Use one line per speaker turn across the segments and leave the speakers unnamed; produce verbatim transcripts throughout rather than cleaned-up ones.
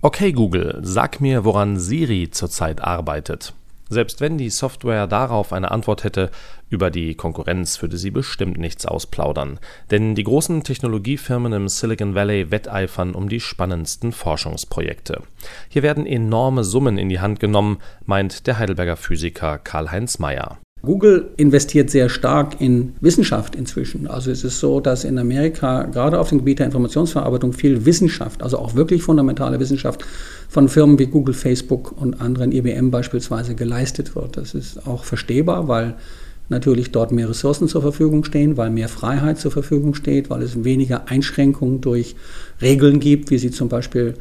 Okay Google, sag mir, woran Siri zurzeit arbeitet. Selbst wenn die Software darauf eine Antwort hätte, über die Konkurrenz würde sie bestimmt nichts ausplaudern. Denn die großen Technologiefirmen im Silicon Valley wetteifern um die spannendsten Forschungsprojekte. Hier werden enorme Summen in die Hand genommen, meint der Heidelberger Physiker Karl-Heinz Mayer.
Google investiert sehr stark in Wissenschaft inzwischen. Also es ist so, dass in Amerika gerade auf dem Gebiet der Informationsverarbeitung viel Wissenschaft, also auch wirklich fundamentale Wissenschaft von Firmen wie Google, Facebook und anderen, I B M beispielsweise, geleistet wird. Das ist auch verstehbar, weil natürlich dort mehr Ressourcen zur Verfügung stehen, weil mehr Freiheit zur Verfügung steht, weil es weniger Einschränkungen durch Regeln gibt, wie sie zum Beispiel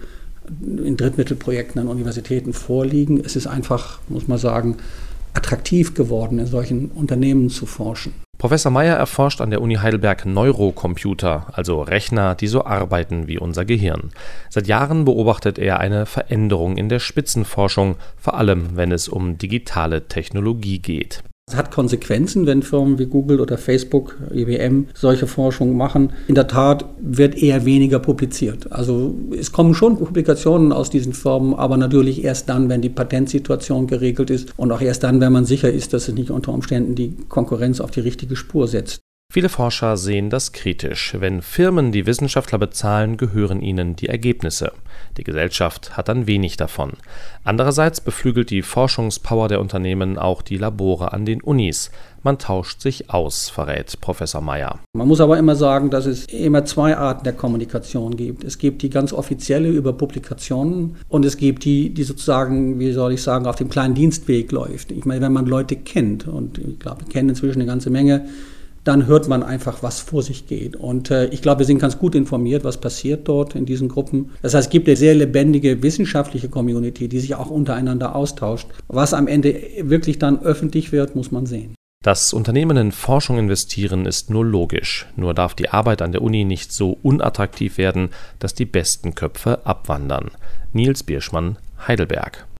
in Drittmittelprojekten an Universitäten vorliegen. Es ist einfach, muss man sagen, attraktiv geworden, in solchen Unternehmen zu forschen.
Professor Mayer erforscht an der Uni Heidelberg Neurocomputer, also Rechner, die so arbeiten wie unser Gehirn. Seit Jahren beobachtet er eine Veränderung in der Spitzenforschung, vor allem wenn es um digitale Technologie geht.
Es hat Konsequenzen, wenn Firmen wie Google oder Facebook, I B M solche Forschung machen. In der Tat wird eher weniger publiziert. Also es kommen schon Publikationen aus diesen Firmen, aber natürlich erst dann, wenn die Patentsituation geregelt ist und auch erst dann, wenn man sicher ist, dass es nicht unter Umständen die Konkurrenz auf die richtige Spur setzt.
Viele Forscher sehen das kritisch. Wenn Firmen die Wissenschaftler bezahlen, gehören ihnen die Ergebnisse. Die Gesellschaft hat dann wenig davon. Andererseits beflügelt die Forschungspower der Unternehmen auch die Labore an den Unis. Man tauscht sich aus, verrät Professor Mayer.
Man muss aber immer sagen, dass es immer zwei Arten der Kommunikation gibt. Es gibt die ganz offizielle über Publikationen und es gibt die, die sozusagen, wie soll ich sagen, auf dem kleinen Dienstweg läuft. Ich meine, wenn man Leute kennt, und ich glaube, wir kennen inzwischen eine ganze Menge, dann hört man einfach, was vor sich geht. Und äh, ich glaube, wir sind ganz gut informiert, was passiert dort in diesen Gruppen. Das heißt, es gibt eine sehr lebendige wissenschaftliche Community, die sich auch untereinander austauscht. Was am Ende wirklich dann öffentlich wird, muss man sehen.
Dass Unternehmen in Forschung investieren, ist nur logisch. Nur darf die Arbeit an der Uni nicht so unattraktiv werden, dass die besten Köpfe abwandern. Nils Bierschmann, Heidelberg.